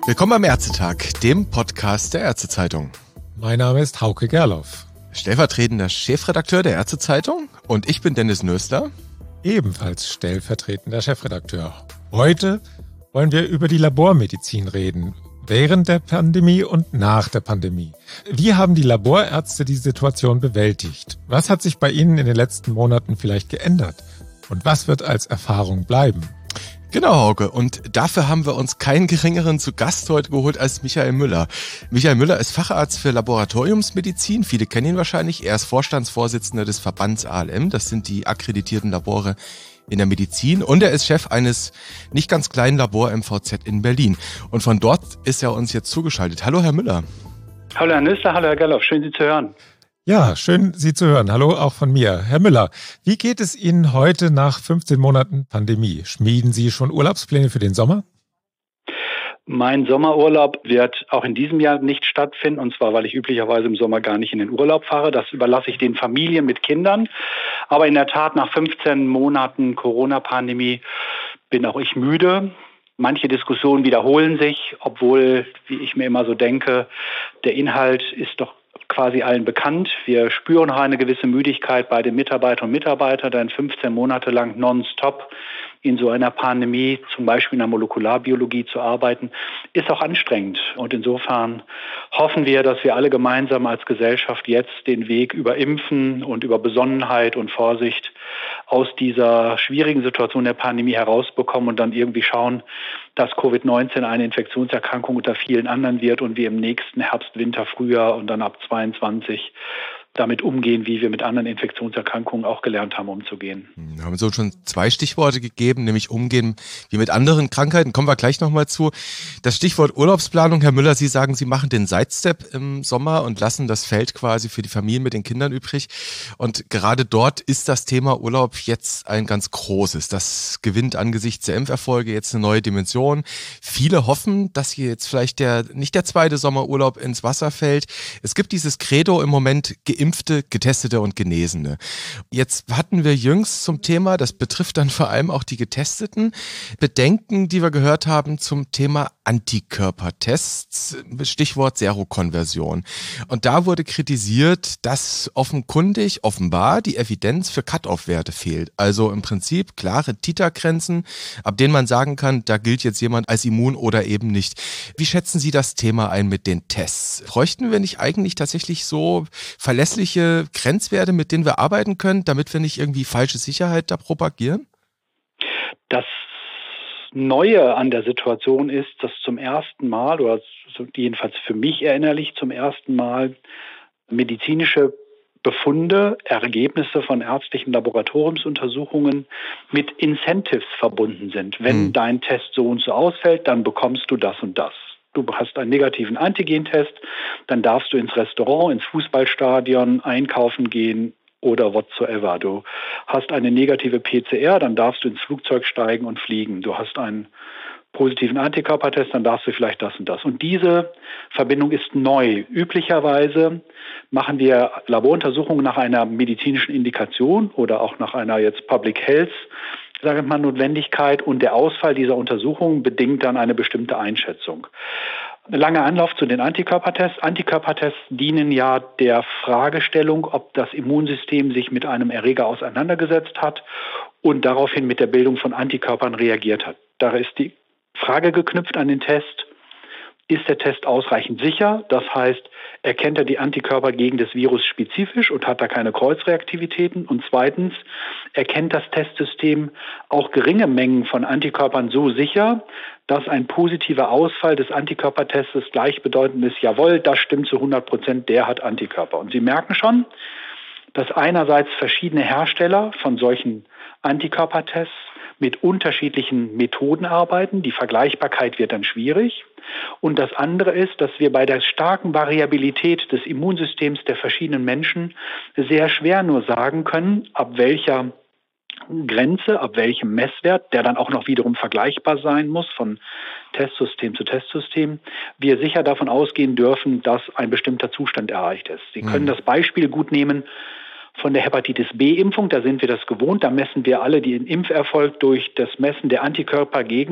Willkommen beim Ärztetag, dem Podcast der Ärztezeitung. Mein Name ist Hauke Gerloff, Stellvertretender Chefredakteur der Ärztezeitung, und ich bin Dennis Nöstler, ebenfalls stellvertretender Chefredakteur. Heute wollen wir über die Labormedizin reden, während der Pandemie und nach der Pandemie. Wie haben die Laborärzte die Situation bewältigt? Was hat sich bei Ihnen in den letzten Monaten vielleicht geändert? Und was wird als Erfahrung bleiben? Genau, Hauke. Und dafür haben wir uns keinen geringeren zu Gast heute geholt als Michael Müller. Michael Müller ist Facharzt für Laboratoriumsmedizin. Viele kennen ihn wahrscheinlich. Er ist Vorstandsvorsitzender des Verbands ALM. Das sind die akkreditierten Labore in der Medizin. Und er ist Chef eines nicht ganz kleinen Labor MVZ in Berlin. Und von dort ist er uns jetzt zugeschaltet. Hallo, Herr Müller. Hallo, Herr Nüssler. Hallo, Herr Gerloff. Schön, Sie zu hören. Ja, schön, Sie zu hören. Hallo auch von mir. Herr Müller, wie geht es Ihnen heute nach 15 Monaten Pandemie? Schmieden Sie schon Urlaubspläne für den Sommer? Mein Sommerurlaub wird auch in diesem Jahr nicht stattfinden, und zwar, weil ich üblicherweise im Sommer gar nicht in den Urlaub fahre. Das überlasse ich den Familien mit Kindern. Aber in der Tat, nach 15 Monaten Corona-Pandemie bin auch ich müde. Manche Diskussionen wiederholen sich, obwohl, wie ich mir immer so denke, der Inhalt ist doch quasi allen bekannt. Wir spüren auch eine gewisse Müdigkeit bei den Mitarbeiterinnen und Mitarbeitern, denn 15 Monate lang nonstop in so einer Pandemie, zum Beispiel in der Molekularbiologie zu arbeiten, ist auch anstrengend. Und insofern hoffen wir, dass wir alle gemeinsam als Gesellschaft jetzt den Weg über Impfen und über Besonnenheit und Vorsicht aus dieser schwierigen Situation der Pandemie herausbekommen und dann irgendwie schauen, dass Covid-19 eine Infektionserkrankung unter vielen anderen wird und wir im nächsten Herbst, Winter, Frühjahr und dann ab 22 damit umgehen, wie wir mit anderen Infektionserkrankungen auch gelernt haben, umzugehen. Wir haben so schon 2 Stichworte gegeben, nämlich umgehen wie mit anderen Krankheiten. Kommen wir gleich nochmal zu. Das Stichwort Urlaubsplanung, Herr Müller, Sie sagen, Sie machen den Sidestep im Sommer und lassen das Feld quasi für die Familien mit den Kindern übrig. Und gerade dort ist das Thema Urlaub jetzt ein ganz großes. Das gewinnt angesichts der Impferfolge jetzt eine neue Dimension. Viele hoffen, dass hier jetzt vielleicht nicht der zweite Sommerurlaub ins Wasser fällt. Es gibt dieses Credo im Moment: Geimpfte, Getestete und Genesene. Jetzt hatten wir jüngst zum Thema, das betrifft dann vor allem auch die Getesteten, Bedenken, die wir gehört haben zum Thema Antikörpertests, Stichwort Serokonversion. Und da wurde kritisiert, dass offenbar die Evidenz für Cut-off-Werte fehlt. Also im Prinzip klare Titergrenzen, ab denen man sagen kann, da gilt jetzt jemand als immun oder eben nicht. Wie schätzen Sie das Thema ein mit den Tests? Bräuchten wir nicht eigentlich tatsächlich so verlässliche Grenzwerte, mit denen wir arbeiten können, damit wir nicht irgendwie falsche Sicherheit da propagieren? Das Neue an der Situation ist, dass zum ersten Mal, oder jedenfalls für mich erinnerlich zum ersten Mal, medizinische Befunde, Ergebnisse von ärztlichen Laboratoriumsuntersuchungen mit Incentives verbunden sind. Wenn dein Test so und so ausfällt, dann bekommst du das und das. Du hast einen negativen Antigentest, dann darfst du ins Restaurant, ins Fußballstadion, einkaufen gehen oder whatsoever. Du hast eine negative PCR, dann darfst du ins Flugzeug steigen und fliegen. Du hast einen positiven Antikörpertest, dann darfst du vielleicht das und das. Und diese Verbindung ist neu. Üblicherweise machen wir Laboruntersuchungen nach einer medizinischen Indikation oder auch nach einer jetzt Public Health, sage ich mal, Notwendigkeit, und der Ausfall dieser Untersuchung bedingt dann eine bestimmte Einschätzung. Langer Anlauf zu den Antikörpertests. Antikörpertests dienen ja der Fragestellung, ob das Immunsystem sich mit einem Erreger auseinandergesetzt hat und daraufhin mit der Bildung von Antikörpern reagiert hat. Da ist die Frage geknüpft an den Test: Ist der Test ausreichend sicher? Das heißt, erkennt er die Antikörper gegen das Virus spezifisch und hat da keine Kreuzreaktivitäten? Und zweitens, erkennt das Testsystem auch geringe Mengen von Antikörpern so sicher, dass ein positiver Ausfall des Antikörpertests gleichbedeutend ist: Jawohl, das stimmt zu 100%, der hat Antikörper. Und Sie merken schon, dass einerseits verschiedene Hersteller von solchen Antikörpertests mit unterschiedlichen Methoden arbeiten. Die Vergleichbarkeit wird dann schwierig. Und das andere ist, dass wir bei der starken Variabilität des Immunsystems der verschiedenen Menschen sehr schwer nur sagen können, ab welcher Grenze, ab welchem Messwert, der dann auch noch wiederum vergleichbar sein muss von Testsystem zu Testsystem, wir sicher davon ausgehen dürfen, dass ein bestimmter Zustand erreicht ist. Sie können das Beispiel gut nehmen von der Hepatitis B-Impfung. Da sind wir das gewohnt. Da messen wir alle den Impferfolg durch das Messen der Antikörper gegen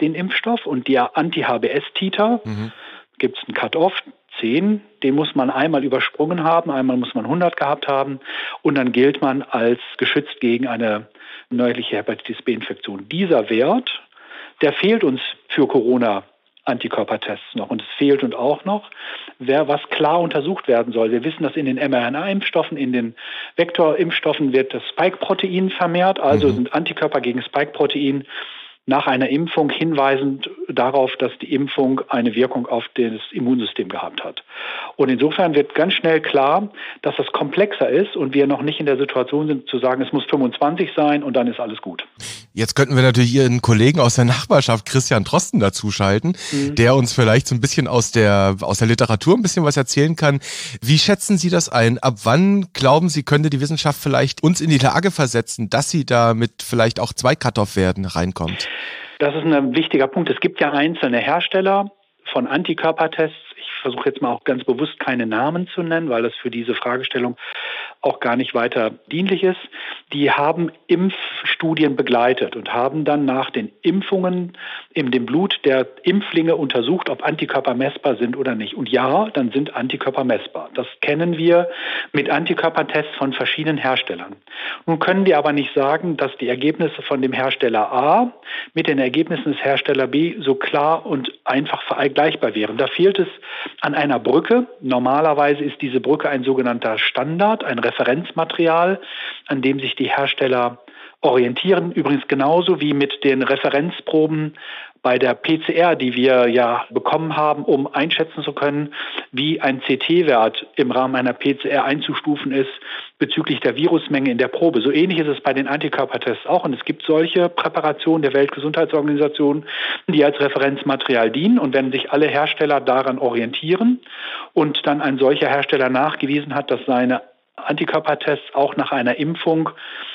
den Impfstoff, und die Anti-HBS-Titer gibt es einen Cut-off, 10, den muss man einmal übersprungen haben, einmal muss man 100 gehabt haben und dann gilt man als geschützt gegen eine neuerliche Hepatitis-B-Infektion. Dieser Wert, der fehlt uns für Corona-Antikörpertests noch, und es fehlt uns auch noch, was klar untersucht werden soll. Wir wissen, dass in den mRNA-Impfstoffen, in den Vektorimpfstoffen wird das Spike-Protein vermehrt, also sind Antikörper gegen Spike-Protein nach einer Impfung hinweisend darauf, dass die Impfung eine Wirkung auf das Immunsystem gehabt hat. Und insofern wird ganz schnell klar, dass das komplexer ist und wir noch nicht in der Situation sind zu sagen, es muss 25 sein und dann ist alles gut. Jetzt könnten wir natürlich Ihren Kollegen aus der Nachbarschaft, Christian Drosten, dazuschalten, der uns vielleicht so ein bisschen aus der Literatur ein bisschen was erzählen kann. Wie schätzen Sie das ein? Ab wann glauben Sie, könnte die Wissenschaft vielleicht uns in die Lage versetzen, dass sie da mit vielleicht auch 2 Cut-off-Werten reinkommt? Das ist ein wichtiger Punkt. Es gibt ja einzelne Hersteller von Antikörpertests. Ich versuche jetzt mal auch ganz bewusst keine Namen zu nennen, weil das für diese Fragestellung auch gar nicht weiter dienlich ist. Die haben Impfstudien begleitet und haben dann nach den Impfungen in dem Blut der Impflinge untersucht, ob Antikörper messbar sind oder nicht. Und ja, dann sind Antikörper messbar. Das kennen wir mit Antikörpertests von verschiedenen Herstellern. Nun können wir aber nicht sagen, dass die Ergebnisse von dem Hersteller A mit den Ergebnissen des Herstellers B so klar und einfach vergleichbar wären. Da fehlt es an einer Brücke. Normalerweise ist diese Brücke ein sogenannter Standard, ein Referenzmaterial, an dem sich die Hersteller orientieren. Übrigens genauso wie mit den Referenzproben bei der PCR, die wir ja bekommen haben, um einschätzen zu können, wie ein CT-Wert im Rahmen einer PCR einzustufen ist bezüglich der Virusmenge in der Probe. So ähnlich ist es bei den Antikörpertests auch. Und es gibt solche Präparationen der Weltgesundheitsorganisation, die als Referenzmaterial dienen. Und wenn sich alle Hersteller daran orientieren und dann ein solcher Hersteller nachgewiesen hat, dass seine Antikörpertests auch nach einer Impfung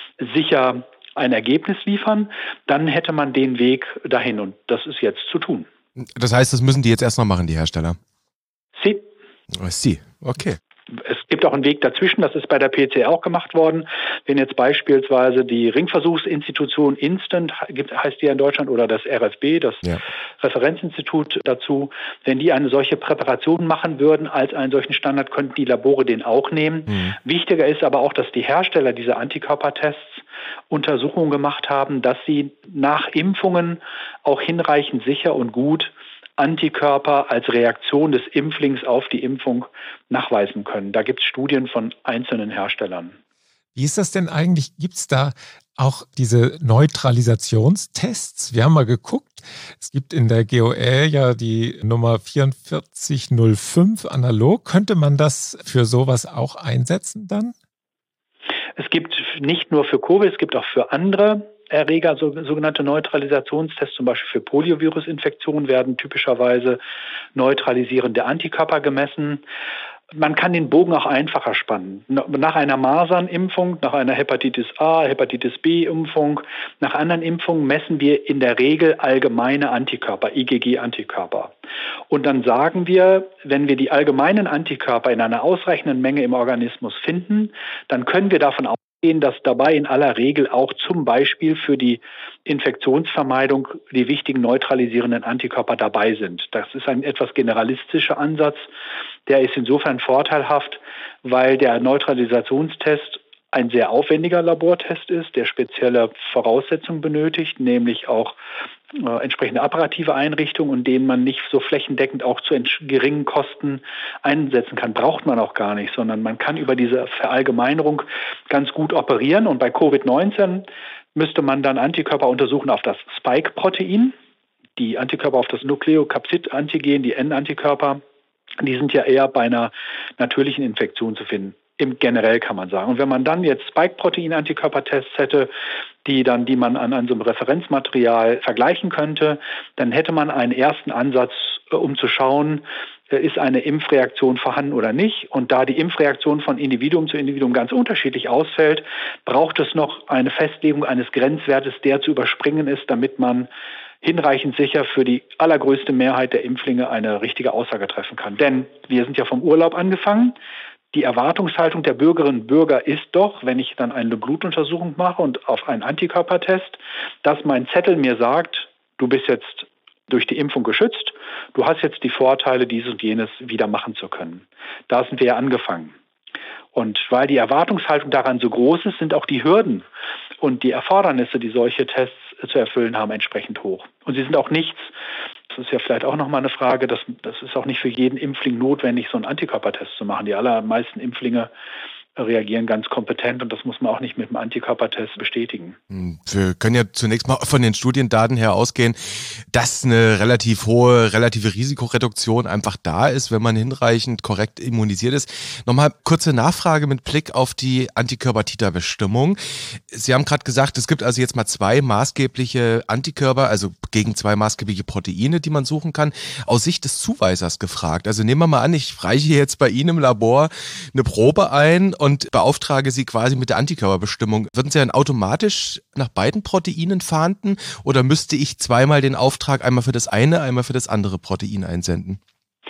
sicher ein Ergebnis liefern, dann hätte man den Weg dahin, und das ist jetzt zu tun. Das heißt, das müssen die jetzt erst noch machen, die Hersteller? Sie, okay. Es gibt auch einen Weg dazwischen, das ist bei der PCR auch gemacht worden. Wenn jetzt beispielsweise die Ringversuchsinstitution Instant, heißt die ja in Deutschland, oder das RFB, das Referenzinstitut dazu, wenn die eine solche Präparation machen würden als einen solchen Standard, könnten die Labore den auch nehmen. Wichtiger ist aber auch, dass die Hersteller dieser Antikörpertests Untersuchungen gemacht haben, dass sie nach Impfungen auch hinreichend sicher und gut Antikörper als Reaktion des Impflings auf die Impfung nachweisen können. Da gibt es Studien von einzelnen Herstellern. Wie ist das denn eigentlich? Gibt es da auch diese Neutralisationstests? Wir haben mal geguckt. Es gibt in der GOL ja die Nummer 4405 analog. Könnte man das für sowas auch einsetzen dann? Es gibt nicht nur für Covid, es gibt auch für andere Erreger, sogenannte Neutralisationstests, zum Beispiel für Poliovirusinfektionen werden typischerweise neutralisierende Antikörper gemessen. Man kann den Bogen auch einfacher spannen. Nach einer Masernimpfung, nach einer Hepatitis A, Hepatitis B-Impfung, nach anderen Impfungen messen wir in der Regel allgemeine Antikörper, IgG-Antikörper. Und dann sagen wir, wenn wir die allgemeinen Antikörper in einer ausreichenden Menge im Organismus finden, dann können wir davon ausgehen, dass dabei in aller Regel auch zum Beispiel für die Infektionsvermeidung die wichtigen neutralisierenden Antikörper dabei sind. Das ist ein etwas generalistischer Ansatz. Der ist insofern vorteilhaft, weil der Neutralisationstest ein sehr aufwendiger Labortest ist, der spezielle Voraussetzungen benötigt, nämlich auch entsprechende apparative Einrichtungen, und den man nicht so flächendeckend auch zu geringen Kosten einsetzen kann. Braucht man auch gar nicht, sondern man kann über diese Verallgemeinerung ganz gut operieren. Und bei Covid-19 müsste man dann Antikörper untersuchen auf das Spike-Protein, die Antikörper auf das Nukleokapsid-Antigen, die N-Antikörper. Die sind ja eher bei einer natürlichen Infektion zu finden. Generell kann man sagen. Und wenn man dann jetzt Spike-Protein-Antikörpertests hätte, die man an so einem Referenzmaterial vergleichen könnte, dann hätte man einen ersten Ansatz, um zu schauen, ist eine Impfreaktion vorhanden oder nicht. Und da die Impfreaktion von Individuum zu Individuum ganz unterschiedlich ausfällt, braucht es noch eine Festlegung eines Grenzwertes, der zu überspringen ist, damit man hinreichend sicher für die allergrößte Mehrheit der Impflinge eine richtige Aussage treffen kann. Denn wir sind ja vom Urlaub angefangen. Die Erwartungshaltung der Bürgerinnen und Bürger ist doch, wenn ich dann eine Blutuntersuchung mache und auf einen Antikörpertest, dass mein Zettel mir sagt, du bist jetzt durch die Impfung geschützt. Du hast jetzt die Vorteile, dies und jenes wieder machen zu können. Da sind wir ja angefangen. Und weil die Erwartungshaltung daran so groß ist, sind auch die Hürden und die Erfordernisse, die solche Tests zu erfüllen haben, entsprechend hoch. Und sie sind auch nichts, das ist ja vielleicht auch nochmal eine Frage, das ist auch nicht für jeden Impfling notwendig, so einen Antikörpertest zu machen. Die allermeisten Impflinge reagieren ganz kompetent und das muss man auch nicht mit einem Antikörpertest bestätigen. Wir können ja zunächst mal von den Studiendaten her ausgehen, dass eine relativ hohe relative Risikoreduktion einfach da ist, wenn man hinreichend korrekt immunisiert ist. Nochmal kurze Nachfrage mit Blick auf die Antikörper-Titerbestimmung. Sie haben gerade gesagt, es gibt also jetzt mal 2 maßgebliche Antikörper, also gegen 2 maßgebliche Proteine, die man suchen kann. Aus Sicht des Zuweisers gefragt. Also nehmen wir mal an, ich reiche jetzt bei Ihnen im Labor eine Probe ein und beauftrage Sie quasi mit der Antikörperbestimmung. Würden Sie dann automatisch nach beiden Proteinen fahnden oder müsste ich zweimal den Auftrag einmal für das eine, einmal für das andere Protein einsenden?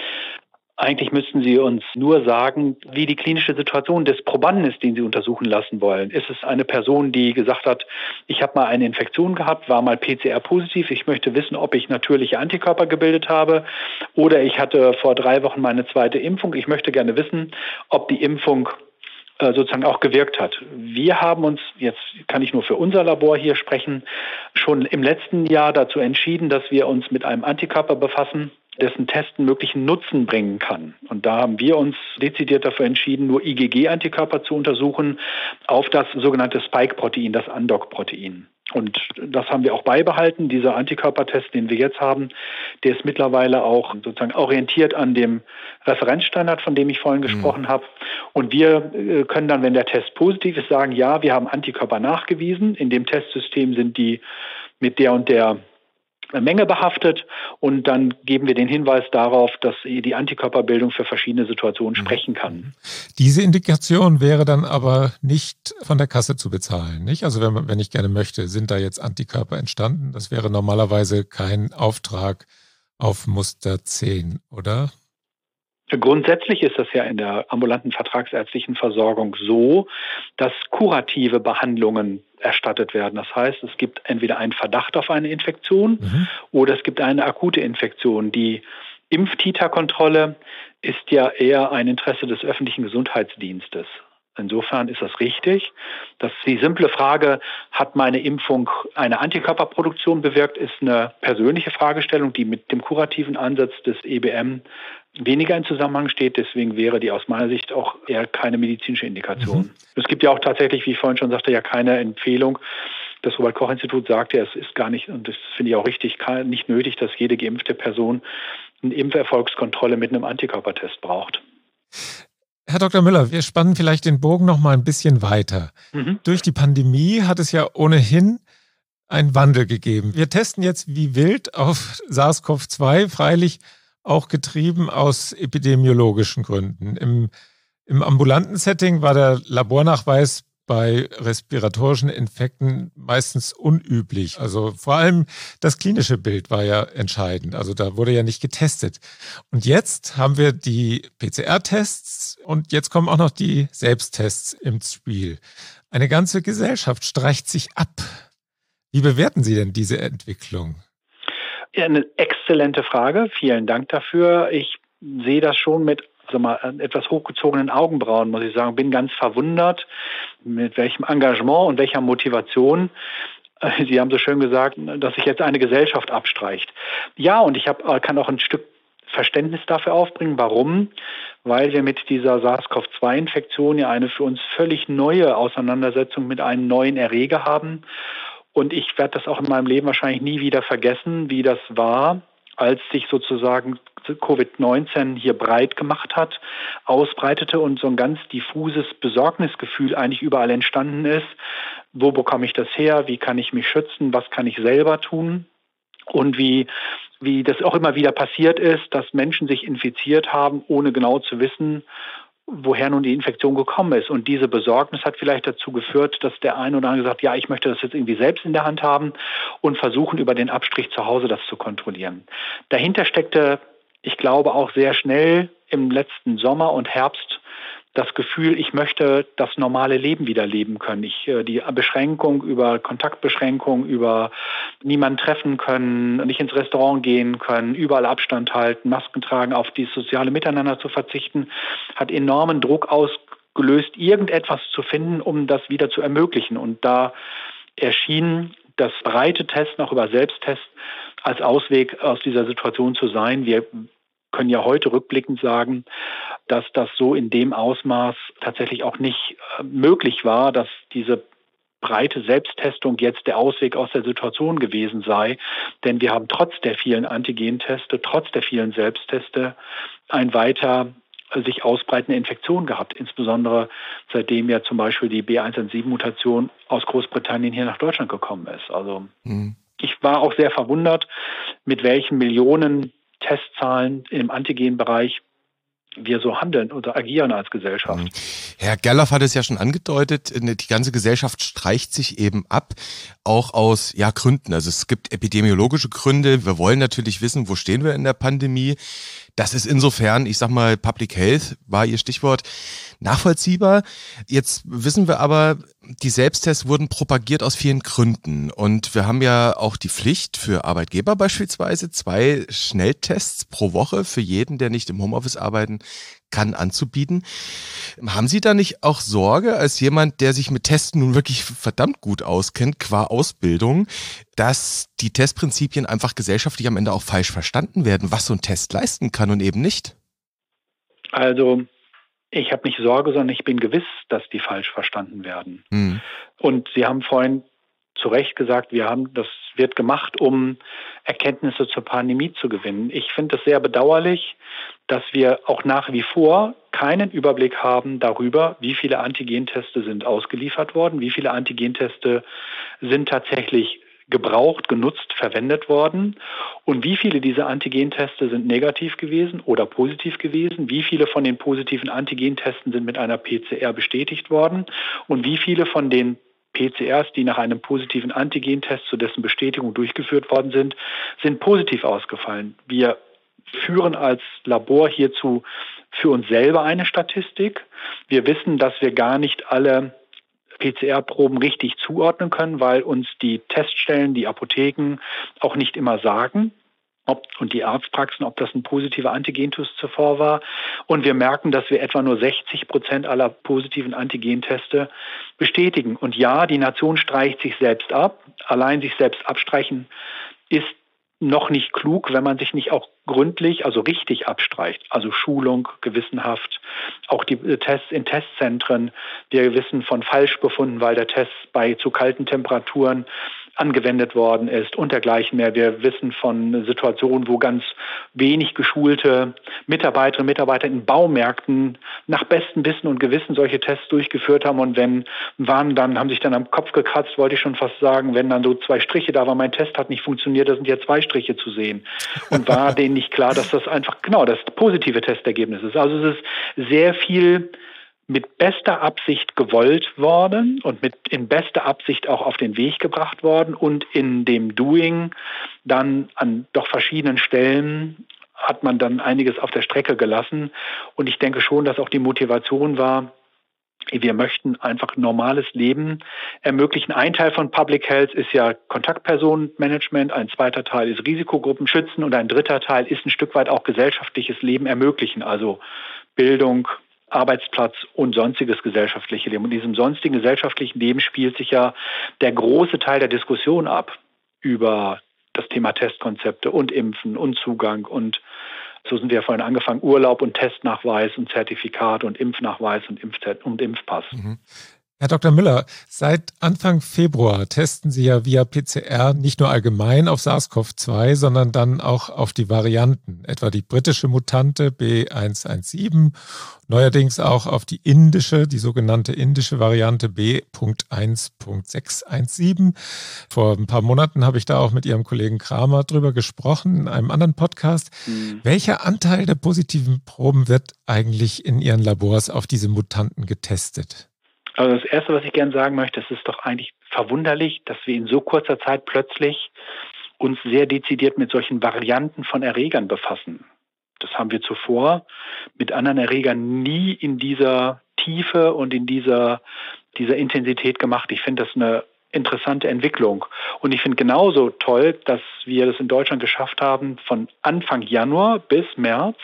Eigentlich müssten Sie uns nur sagen, wie die klinische Situation des Probanden ist, den Sie untersuchen lassen wollen. Ist es eine Person, die gesagt hat, ich habe mal eine Infektion gehabt, war mal PCR-positiv, ich möchte wissen, ob ich natürliche Antikörper gebildet habe, oder ich hatte vor 3 Wochen meine zweite Impfung, ich möchte gerne wissen, ob die Impfung sozusagen auch gewirkt hat. Wir haben uns, jetzt kann ich nur für unser Labor hier sprechen, schon im letzten Jahr dazu entschieden, dass wir uns mit einem Antikörper befassen, dessen Testen möglichen Nutzen bringen kann. Und da haben wir uns dezidiert dafür entschieden, nur IgG-Antikörper zu untersuchen auf das sogenannte Spike-Protein, das Undock-Protein. Und das haben wir auch beibehalten. Dieser Antikörpertest, den wir jetzt haben, der ist mittlerweile auch sozusagen orientiert an dem Referenzstandard, von dem ich vorhin gesprochen habe. Und wir können dann, wenn der Test positiv ist, sagen, ja, wir haben Antikörper nachgewiesen. In dem Testsystem sind die mit der und der Menge behaftet und dann geben wir den Hinweis darauf, dass die Antikörperbildung für verschiedene Situationen sprechen kann. Diese Indikation wäre dann aber nicht von der Kasse zu bezahlen, nicht? Also wenn ich gerne möchte, sind da jetzt Antikörper entstanden? Das wäre normalerweise kein Auftrag auf Muster 10, oder? Grundsätzlich ist das ja in der ambulanten vertragsärztlichen Versorgung so, dass kurative Behandlungen erstattet werden. Das heißt, es gibt entweder einen Verdacht auf eine Infektion oder es gibt eine akute Infektion. Die Impftiterkontrolle ist ja eher ein Interesse des öffentlichen Gesundheitsdienstes. Insofern ist das richtig. Dass die simple Frage, hat meine Impfung eine Antikörperproduktion bewirkt, ist eine persönliche Fragestellung, die mit dem kurativen Ansatz des EBM weniger in Zusammenhang steht. Deswegen wäre die aus meiner Sicht auch eher keine medizinische Indikation. Es gibt ja auch tatsächlich, wie ich vorhin schon sagte, ja keine Empfehlung. Das Robert-Koch-Institut sagt ja, es ist gar nicht, und das finde ich auch richtig, nicht nötig, dass jede geimpfte Person eine Impferfolgskontrolle mit einem Antikörpertest braucht. Herr Dr. Müller, wir spannen vielleicht den Bogen noch mal ein bisschen weiter. Durch die Pandemie hat es ja ohnehin einen Wandel gegeben. Wir testen jetzt wie wild auf SARS-CoV-2, freilich auch getrieben aus epidemiologischen Gründen. Im ambulanten Setting war der Labornachweis bei respiratorischen Infekten meistens unüblich. Also vor allem das klinische Bild war ja entscheidend. Also da wurde ja nicht getestet. Und jetzt haben wir die PCR-Tests und jetzt kommen auch noch die Selbsttests ins Spiel. Eine ganze Gesellschaft streicht sich ab. Wie bewerten Sie denn diese Entwicklung? Ja, eine exzellente Frage. Vielen Dank dafür. Ich sehe das schon mit etwas hochgezogenen Augenbrauen, muss ich sagen. Bin ganz verwundert, mit welchem Engagement und welcher Motivation, Sie haben so schön gesagt, dass sich jetzt eine Gesellschaft abstreicht. Ja, und ich kann auch ein Stück Verständnis dafür aufbringen. Warum? Weil wir mit dieser SARS-CoV-2-Infektion ja eine für uns völlig neue Auseinandersetzung mit einem neuen Erreger haben. Und ich werde das auch in meinem Leben wahrscheinlich nie wieder vergessen, wie das war, als sich sozusagen Covid-19 hier breit gemacht hat, ausbreitete und so ein ganz diffuses Besorgnisgefühl eigentlich überall entstanden ist. Wo bekomme ich das her? Wie kann ich mich schützen? Was kann ich selber tun? Und wie das auch immer wieder passiert ist, dass Menschen sich infiziert haben, ohne genau zu wissen, woher nun die Infektion gekommen ist. Und diese Besorgnis hat vielleicht dazu geführt, dass der eine oder andere gesagt, ja, ich möchte das jetzt irgendwie selbst in der Hand haben und versuchen, über den Abstrich zu Hause das zu kontrollieren. Dahinter steckte, ich glaube, auch sehr schnell im letzten Sommer und Herbst das Gefühl, ich möchte das normale Leben wieder leben können. Die Beschränkung über Kontaktbeschränkung, über niemanden treffen können, nicht ins Restaurant gehen können, überall Abstand halten, Masken tragen, auf die soziale Miteinander zu verzichten, hat enormen Druck ausgelöst, irgendetwas zu finden, um das wieder zu ermöglichen. Und da erschien das breite Testen, auch über Selbsttest, als Ausweg aus dieser Situation zu sein. Wir können ja heute rückblickend sagen, dass das so in dem Ausmaß tatsächlich auch nicht möglich war, dass diese breite Selbsttestung jetzt der Ausweg aus der Situation gewesen sei. Denn wir haben trotz der vielen Antigenteste, trotz der vielen Selbstteste ein weiter sich ausbreitende Infektion gehabt, insbesondere seitdem ja zum Beispiel die B117-Mutation aus Großbritannien hier nach Deutschland gekommen ist. Also ich war auch sehr verwundert, mit welchen Millionen Testzahlen im Antigenbereich wir so handeln oder agieren als Gesellschaft. Herr Gerloff hat es ja schon angedeutet, die ganze Gesellschaft streicht sich eben ab, auch aus Gründen. Also es gibt epidemiologische Gründe. Wir wollen natürlich wissen, wo stehen wir in der Pandemie. Das ist insofern, ich sag mal, Public Health war Ihr Stichwort, nachvollziehbar. Jetzt wissen wir aber, die Selbsttests wurden propagiert aus vielen Gründen. Und wir haben ja auch die Pflicht für Arbeitgeber beispielsweise, 2 Schnelltests pro Woche für jeden, der nicht im Homeoffice arbeiten kann, anzubieten. Haben Sie da nicht auch Sorge, als jemand, der sich mit Testen nun wirklich verdammt gut auskennt, qua Ausbildung, dass die Testprinzipien einfach gesellschaftlich am Ende auch falsch verstanden werden, was so ein Test leisten kann und eben nicht? Also ich habe nicht Sorge, sondern ich bin gewiss, dass die falsch verstanden werden. Und Sie haben vorhin zu Recht gesagt, das wird gemacht, um Erkenntnisse zur Pandemie zu gewinnen. Ich finde es sehr bedauerlich, dass wir auch nach wie vor keinen Überblick haben darüber, wie viele Antigenteste sind ausgeliefert worden, wie viele Antigenteste sind tatsächlich gebraucht, genutzt, verwendet worden und wie viele dieser Antigenteste sind negativ gewesen oder positiv gewesen, wie viele von den positiven Antigentesten sind mit einer PCR bestätigt worden und wie viele von den PCRs, die nach einem positiven Antigentest zu dessen Bestätigung durchgeführt worden sind positiv ausgefallen. Wir führen als Labor hierzu für uns selber eine Statistik. Wir wissen, dass wir gar nicht alle PCR-Proben richtig zuordnen können, weil uns die Teststellen, die Apotheken auch nicht immer sagen, und die Arztpraxen, ob das ein positiver Antigentest zuvor war. Und wir merken, dass wir etwa nur 60% aller positiven Antigenteste bestätigen. Und ja, die Nation streicht sich selbst ab. Allein sich selbst abstreichen ist noch nicht klug, wenn man sich nicht auch gründlich, also richtig abstreicht. Also Schulung, gewissenhaft, auch die Tests in Testzentren. Wir wissen von Falschbefunden, weil der Test bei zu kalten Temperaturen angewendet worden ist und dergleichen mehr. Wir wissen von Situationen, wo ganz wenig geschulte Mitarbeiterinnen und Mitarbeiter in Baumärkten nach bestem Wissen und Gewissen solche Tests durchgeführt haben und haben sich dann am Kopf gekratzt, wollte ich schon fast sagen, wenn dann so 2 Striche da waren, mein Test hat nicht funktioniert, da sind ja 2 Striche zu sehen. Und war denen nicht klar, dass das einfach genau das positive Testergebnis ist. Also es ist sehr viel mit bester Absicht gewollt worden und in bester Absicht auch auf den Weg gebracht worden und in dem Doing dann an doch verschiedenen Stellen hat man dann einiges auf der Strecke gelassen und ich denke schon, dass auch die Motivation war, wir möchten einfach normales Leben ermöglichen. Ein Teil von Public Health ist ja Kontaktpersonenmanagement, ein zweiter Teil ist Risikogruppen schützen und ein dritter Teil ist ein Stück weit auch gesellschaftliches Leben ermöglichen, also Bildung, Arbeitsplatz und sonstiges gesellschaftliche Leben. Und in diesem sonstigen gesellschaftlichen Leben spielt sich ja der große Teil der Diskussion ab über das Thema Testkonzepte und Impfen und Zugang und so sind wir ja vorhin angefangen, Urlaub und Testnachweis und Zertifikat und Impfnachweis und Impfpass. Herr Dr. Müller, seit Anfang Februar testen Sie ja via PCR nicht nur allgemein auf SARS-CoV-2, sondern dann auch auf die Varianten, etwa die britische Mutante B117, neuerdings auch auf die sogenannte indische Variante B.1.617. Vor ein paar Monaten habe ich da auch mit Ihrem Kollegen Kramer drüber gesprochen, in einem anderen Podcast. Welcher Anteil der positiven Proben wird eigentlich in Ihren Labors auf diese Mutanten getestet? Also das Erste, was ich gerne sagen möchte, es ist doch eigentlich verwunderlich, dass wir in so kurzer Zeit plötzlich uns sehr dezidiert mit solchen Varianten von Erregern befassen. Das haben wir zuvor mit anderen Erregern nie in dieser Tiefe und in dieser Intensität gemacht. Ich finde das eine interessante Entwicklung. Und ich finde genauso toll, dass wir das in Deutschland geschafft haben, von Anfang Januar bis März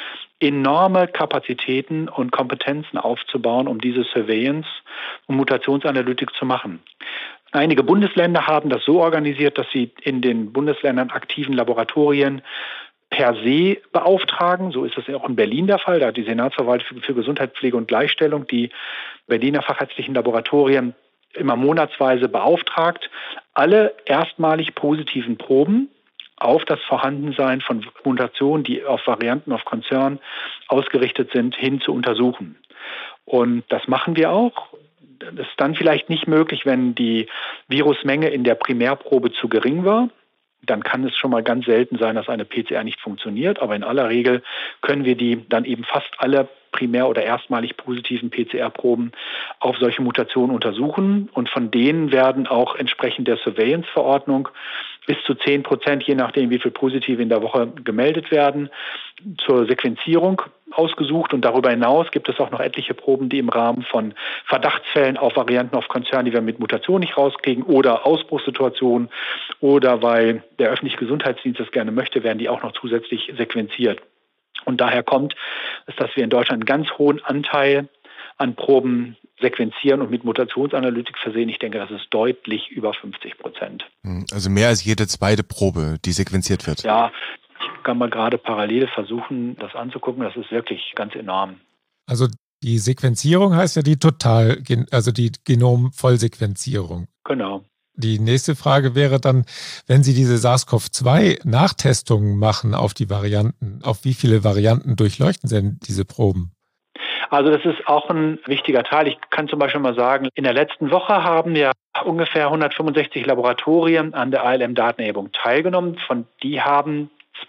enorme Kapazitäten und Kompetenzen aufzubauen, um diese Surveillance und Mutationsanalytik zu machen. Einige Bundesländer haben das so organisiert, dass sie in den Bundesländern aktiven Laboratorien per se beauftragen. So ist es auch in Berlin der Fall. Da hat die Senatsverwaltung für Gesundheit, Pflege und Gleichstellung die Berliner fachärztlichen Laboratorien immer monatsweise beauftragt, alle erstmalig positiven Proben auf das Vorhandensein von Mutationen, die auf Varianten of Concern ausgerichtet sind, hin zu untersuchen. Und das machen wir auch. Das ist dann vielleicht nicht möglich, wenn die Virusmenge in der Primärprobe zu gering war. Dann kann es schon mal ganz selten sein, dass eine PCR nicht funktioniert. Aber in aller Regel können wir die dann eben fast alle primär oder erstmalig positiven PCR-Proben auf solche Mutationen untersuchen. Und von denen werden auch entsprechend der Surveillance-Verordnung bis zu 10%, je nachdem, wie viel Positive in der Woche gemeldet werden, zur Sequenzierung ausgesucht. Und darüber hinaus gibt es auch noch etliche Proben, die im Rahmen von Verdachtsfällen auf Varianten of Concern, die wir mit Mutation nicht rauskriegen, oder Ausbruchssituationen oder weil der öffentliche Gesundheitsdienst das gerne möchte, werden die auch noch zusätzlich sequenziert. Und daher kommt es, dass wir in Deutschland einen ganz hohen Anteil an Proben sequenzieren und mit Mutationsanalytik versehen. Ich denke, das ist deutlich über 50%. Also mehr als jede zweite Probe, die sequenziert wird. Ja, ich kann mal gerade parallel versuchen, das anzugucken. Das ist wirklich ganz enorm. Also die Sequenzierung heißt ja die die Genom-Vollsequenzierung. Genau. Die nächste Frage wäre dann, wenn Sie diese SARS-CoV-2-Nachtestungen machen auf die Varianten, auf wie viele Varianten durchleuchten Sie denn diese Proben? Also das ist auch ein wichtiger Teil. Ich kann zum Beispiel mal sagen, in der letzten Woche haben ja ungefähr 165 Laboratorien an der ALM-Datenerhebung teilgenommen. Von die haben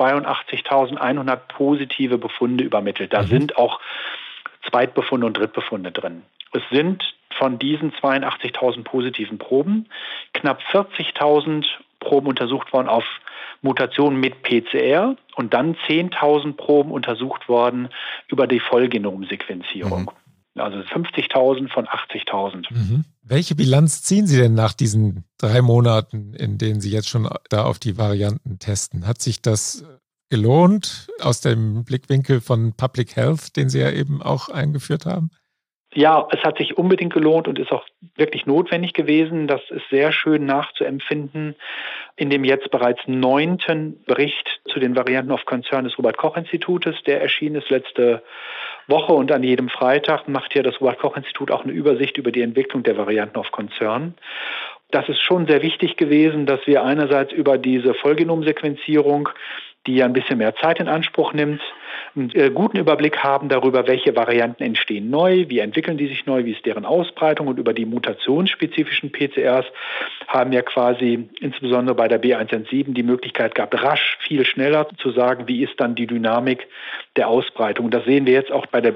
82.100 positive Befunde übermittelt. Da sind auch Zweitbefunde und Drittbefunde drin. Es sind von diesen 82.000 positiven Proben knapp 40.000 Proben untersucht worden auf Mutationen mit PCR und dann 10.000 Proben untersucht worden über die Vollgenomsequenzierung. Also 50.000 von 80.000. Welche Bilanz ziehen Sie denn nach diesen 3 Monaten, in denen Sie jetzt schon da auf die Varianten testen? Hat sich das gelohnt aus dem Blickwinkel von Public Health, den Sie ja eben auch eingeführt haben? Ja, es hat sich unbedingt gelohnt und ist auch wirklich notwendig gewesen. Das ist sehr schön nachzuempfinden in dem jetzt bereits 9. Bericht zu den Varianten of Concern des Robert-Koch-Institutes. Der erschien ist letzte Woche und an jedem Freitag macht ja das Robert-Koch-Institut auch eine Übersicht über die Entwicklung der Varianten of Concern. Das ist schon sehr wichtig gewesen, dass wir einerseits über diese Vollgenomsequenzierung, die ja ein bisschen mehr Zeit in Anspruch nimmt, einen guten Überblick haben darüber, welche Varianten entstehen neu, wie entwickeln die sich neu, wie ist deren Ausbreitung, und über die mutationsspezifischen PCRs haben ja quasi insbesondere bei der B117 die Möglichkeit gehabt, rasch, viel schneller zu sagen, wie ist dann die Dynamik der Ausbreitung. Und das sehen wir jetzt auch bei der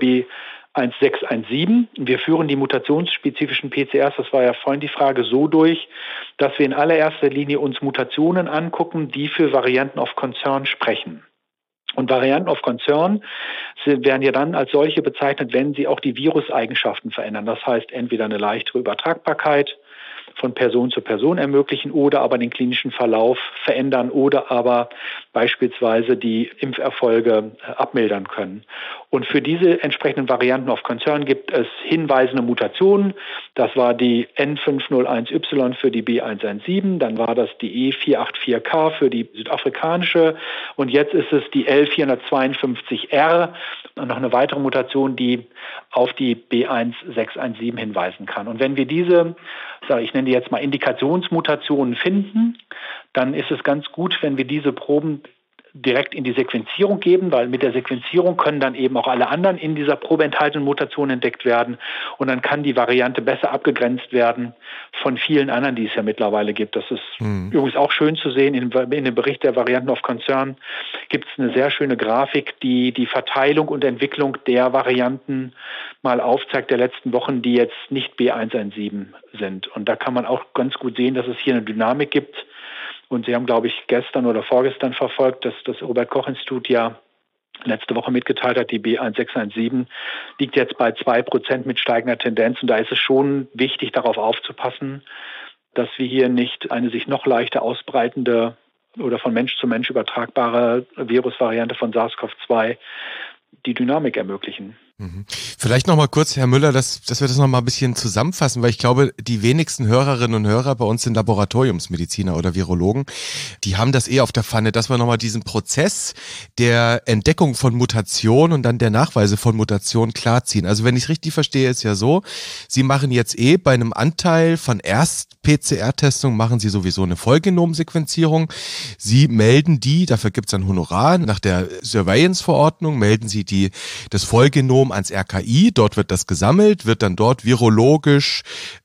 B1617. Wir führen die mutationsspezifischen PCRs, das war ja vorhin die Frage, so durch, dass wir in allererster Linie uns Mutationen angucken, die für Varianten of Concern sprechen. Und Varianten of Concern werden ja dann als solche bezeichnet, wenn sie auch die Viruseigenschaften verändern. Das heißt, entweder eine leichtere Übertragbarkeit von Person zu Person ermöglichen oder aber den klinischen Verlauf verändern oder aber beispielsweise die Impferfolge abmildern können. Und für diese entsprechenden Varianten of Concern gibt es hinweisende Mutationen. Das war die N501Y für die B117, dann war das die E484K für die südafrikanische und jetzt ist es die L452R und noch eine weitere Mutation, die auf die B1617 hinweisen kann. Und wenn wir diese, ich nenne die jetzt mal Indikationsmutationen finden, dann ist es ganz gut, wenn wir diese Proben direkt in die Sequenzierung geben, weil mit der Sequenzierung können dann eben auch alle anderen in dieser Probe enthaltenen Mutationen entdeckt werden und dann kann die Variante besser abgegrenzt werden von vielen anderen, die es ja mittlerweile gibt. Das ist übrigens auch schön zu sehen. In dem Bericht der Varianten of Concern gibt es eine sehr schöne Grafik, die die Verteilung und Entwicklung der Varianten mal aufzeigt der letzten Wochen, die jetzt nicht B117 sind. Und da kann man auch ganz gut sehen, dass es hier eine Dynamik gibt. Und Sie haben, glaube ich, gestern oder vorgestern verfolgt, dass das Robert-Koch-Institut ja letzte Woche mitgeteilt hat, die B1617, liegt jetzt bei 2% mit steigender Tendenz. Und da ist es schon wichtig, darauf aufzupassen, dass wir hier nicht eine sich noch leichter ausbreitende oder von Mensch zu Mensch übertragbare Virusvariante von SARS-CoV-2 die Dynamik ermöglichen. Vielleicht noch mal kurz, Herr Müller, dass wir das noch mal ein bisschen zusammenfassen, weil ich glaube, die wenigsten Hörerinnen und Hörer bei uns sind Laboratoriumsmediziner oder Virologen. Die haben das auf der Pfanne, dass wir noch mal diesen Prozess der Entdeckung von Mutationen und dann der Nachweise von Mutationen klarziehen. Also wenn ich es richtig verstehe, ist ja so, Sie machen jetzt bei einem Anteil von Erst-PCR-Testung machen Sie sowieso eine Vollgenomsequenzierung. Sie melden dafür gibt es ein Honorar, nach der Surveillance-Verordnung melden Sie das Vollgenom ans RKI, dort wird das gesammelt, wird dann dort virologisch,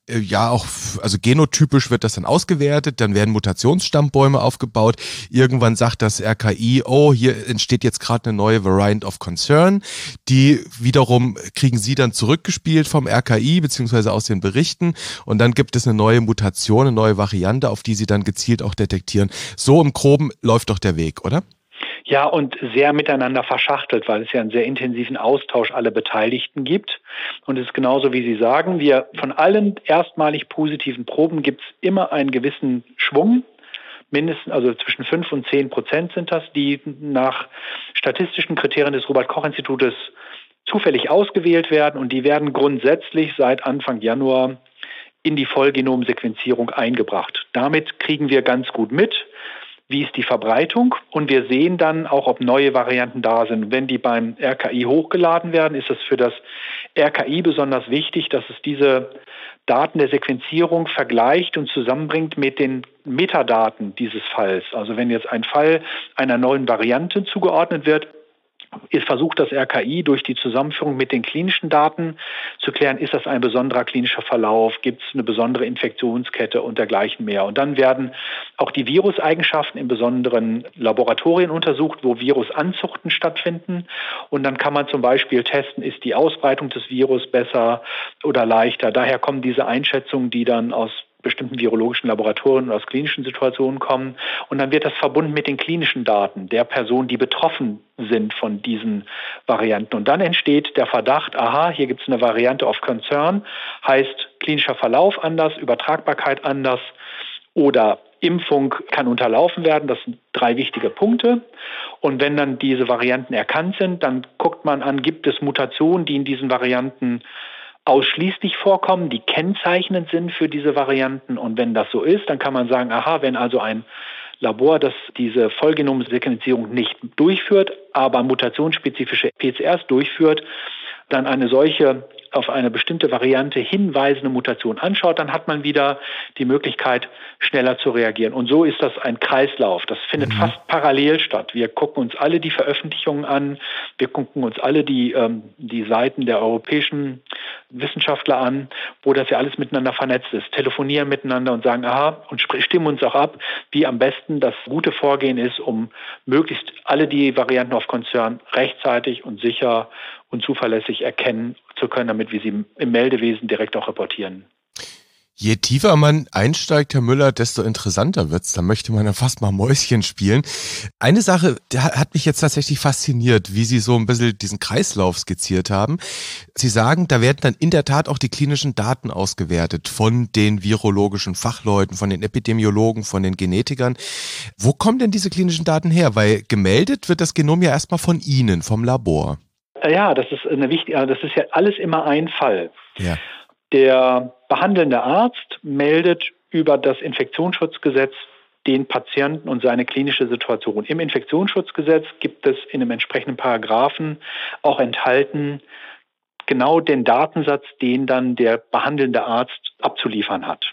also genotypisch wird das dann ausgewertet, dann werden Mutationsstammbäume aufgebaut, irgendwann sagt das RKI, hier entsteht jetzt gerade eine neue Variant of Concern, die wiederum kriegen Sie dann zurückgespielt vom RKI beziehungsweise aus den Berichten und dann gibt es eine neue Mutation, eine neue Variante, auf die Sie dann gezielt auch detektieren. So im Groben läuft doch der Weg, oder? Ja, und sehr miteinander verschachtelt, weil es ja einen sehr intensiven Austausch aller Beteiligten gibt. Und es ist genauso, wie Sie sagen, von allen erstmalig positiven Proben gibt es immer einen gewissen Schwung. Mindestens, also zwischen 5 und 10% sind das, die nach statistischen Kriterien des Robert-Koch-Institutes zufällig ausgewählt werden. Und die werden grundsätzlich seit Anfang Januar in die Vollgenomsequenzierung eingebracht. Damit kriegen wir ganz gut mit, wie ist die Verbreitung, und wir sehen dann auch, ob neue Varianten da sind. Wenn die beim RKI hochgeladen werden, ist es für das RKI besonders wichtig, dass es diese Daten der Sequenzierung vergleicht und zusammenbringt mit den Metadaten dieses Falls. Also wenn jetzt ein Fall einer neuen Variante zugeordnet wird, versucht das RKI durch die Zusammenführung mit den klinischen Daten zu klären, ist das ein besonderer klinischer Verlauf, gibt es eine besondere Infektionskette und dergleichen mehr. Und dann werden auch die Viruseigenschaften in besonderen Laboratorien untersucht, wo Virusanzuchten stattfinden. Und dann kann man zum Beispiel testen, ist die Ausbreitung des Virus besser oder leichter. Daher kommen diese Einschätzungen, die dann aus bestimmten virologischen Laboratorien und aus klinischen Situationen kommen. Und dann wird das verbunden mit den klinischen Daten der Personen, die betroffen sind von diesen Varianten. Und dann entsteht der Verdacht, hier gibt es eine Variante of Concern, heißt klinischer Verlauf anders, Übertragbarkeit anders oder Impfung kann unterlaufen werden. Das sind 3 wichtige Punkte. Und wenn dann diese Varianten erkannt sind, dann guckt man an, gibt es Mutationen, die in diesen Varianten ausschließlich vorkommen, die kennzeichnend sind für diese Varianten. Und wenn das so ist, dann kann man sagen, wenn also ein Labor, das diese Vollgenomsequenzierung nicht durchführt, aber mutationsspezifische PCRs durchführt, dann eine solche auf eine bestimmte Variante hinweisende Mutation anschaut, dann hat man wieder die Möglichkeit, schneller zu reagieren. Und so ist das ein Kreislauf. Das findet fast parallel statt. Wir gucken uns alle die Veröffentlichungen an, wir gucken uns alle die Seiten der europäischen Wissenschaftler an, wo das ja alles miteinander vernetzt ist, telefonieren miteinander und sagen, und stimmen uns auch ab, wie am besten das gute Vorgehen ist, um möglichst alle die Varianten of Concern rechtzeitig und sicher und zuverlässig erkennen zu können, damit wir sie im Meldewesen direkt auch reportieren. Je tiefer man einsteigt, Herr Müller, desto interessanter wird's. Da möchte man ja fast mal Mäuschen spielen. Eine Sache, die hat mich jetzt tatsächlich fasziniert, wie Sie so ein bisschen diesen Kreislauf skizziert haben. Sie sagen, da werden dann in der Tat auch die klinischen Daten ausgewertet von den virologischen Fachleuten, von den Epidemiologen, von den Genetikern. Wo kommen denn diese klinischen Daten her? Weil gemeldet wird das Genom ja erstmal von Ihnen, vom Labor. Ja, das ist das ist ja alles immer ein Fall. Ja. Der behandelnde Arzt meldet über das Infektionsschutzgesetz den Patienten und seine klinische Situation. Im Infektionsschutzgesetz gibt es in dem entsprechenden Paragraphen auch enthalten genau den Datensatz, den dann der behandelnde Arzt abzuliefern hat.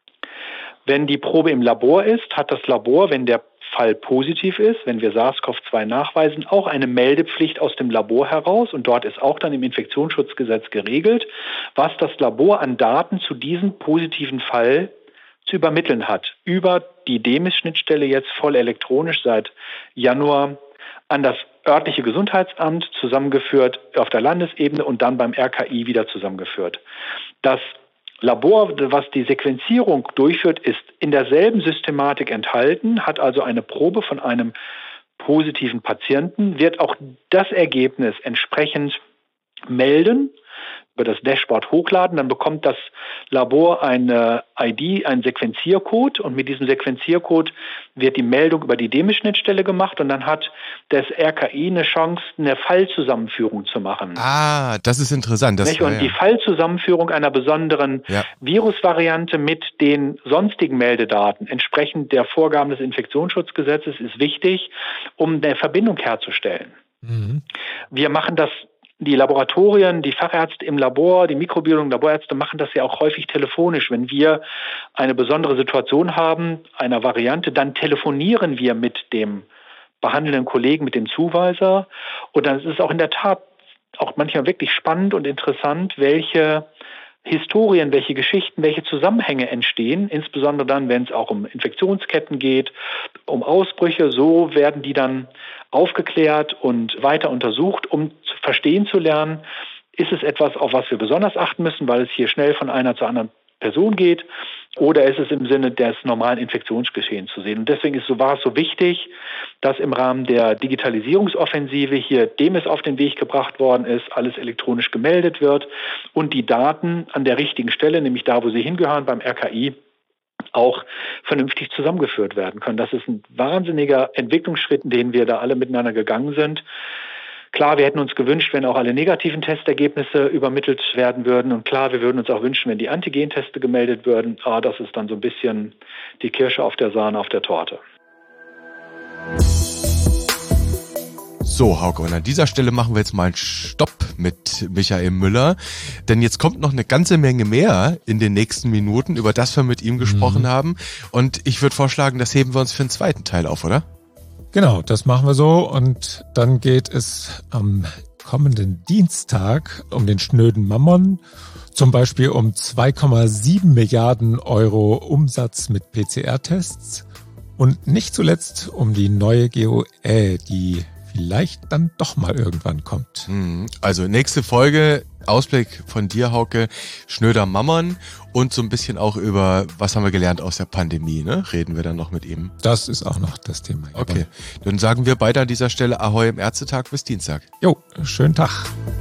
Wenn die Probe im Labor ist, hat das Labor, wenn der Fall positiv ist, wenn wir SARS-CoV-2 nachweisen, auch eine Meldepflicht aus dem Labor heraus. Und dort ist auch dann im Infektionsschutzgesetz geregelt, was das Labor an Daten zu diesem positiven Fall zu übermitteln hat. Über die DEMIS-Schnittstelle jetzt voll elektronisch seit Januar an das örtliche Gesundheitsamt zusammengeführt auf der Landesebene und dann beim RKI wieder zusammengeführt. Das Labor, was die Sequenzierung durchführt, ist in derselben Systematik enthalten, hat also eine Probe von einem positiven Patienten, wird auch das Ergebnis entsprechend melden, über das Dashboard hochladen, dann bekommt das Labor eine ID, einen Sequenziercode und mit diesem Sequenziercode wird die Meldung über die DEMIS-Schnittstelle gemacht und dann hat das RKI eine Chance, eine Fallzusammenführung zu machen. Ah, das ist interessant. Und die Fallzusammenführung einer besonderen Virusvariante mit den sonstigen Meldedaten entsprechend der Vorgaben des Infektionsschutzgesetzes ist wichtig, um eine Verbindung herzustellen. Mhm. Wir machen das. Die Laboratorien, die Fachärzte im Labor, die Mikrobiologen, Laborärzte machen das ja auch häufig telefonisch. Wenn wir eine besondere Situation haben, einer Variante, dann telefonieren wir mit dem behandelnden Kollegen, mit dem Zuweiser. Und dann ist es auch in der Tat auch manchmal wirklich spannend und interessant, welche Historien, welche Geschichten, welche Zusammenhänge entstehen, insbesondere dann, wenn es auch um Infektionsketten geht, um Ausbrüche. So werden die dann aufgeklärt und weiter untersucht, um verstehen zu lernen, ist es etwas, auf was wir besonders achten müssen, weil es hier schnell von einer zur anderen Person geht, oder ist es im Sinne des normalen Infektionsgeschehens zu sehen. Und deswegen war es so wichtig, dass im Rahmen der Digitalisierungsoffensive hier DEMIS auf den Weg gebracht worden ist, alles elektronisch gemeldet wird und die Daten an der richtigen Stelle, nämlich da, wo sie hingehören, beim RKI, auch vernünftig zusammengeführt werden können. Das ist ein wahnsinniger Entwicklungsschritt, den wir da alle miteinander gegangen sind. Klar, wir hätten uns gewünscht, wenn auch alle negativen Testergebnisse übermittelt werden würden. Und klar, wir würden uns auch wünschen, wenn die Antigenteste gemeldet würden. Aber das ist dann so ein bisschen die Kirsche auf der Sahne auf der Torte. So, Hauke, und an dieser Stelle machen wir jetzt mal einen Stopp mit Michael Müller, denn jetzt kommt noch eine ganze Menge mehr in den nächsten Minuten, über das wir mit ihm gesprochen haben. Und ich würde vorschlagen, das heben wir uns für den zweiten Teil auf, oder? Genau, das machen wir so und dann geht es am kommenden Dienstag um den schnöden Mammon, zum Beispiel um 2,7 Milliarden Euro Umsatz mit PCR-Tests und nicht zuletzt um die neue GOE, die vielleicht dann doch mal irgendwann kommt. Also nächste Folge, Ausblick von dir, Hauke, schnöder Mammon und so ein bisschen auch über, was haben wir gelernt aus der Pandemie, ne? Reden wir dann noch mit ihm. Das ist auch noch das Thema. Okay, dann sagen wir beide an dieser Stelle Ahoi im Ärztetag bis Dienstag. Jo, schönen Tag.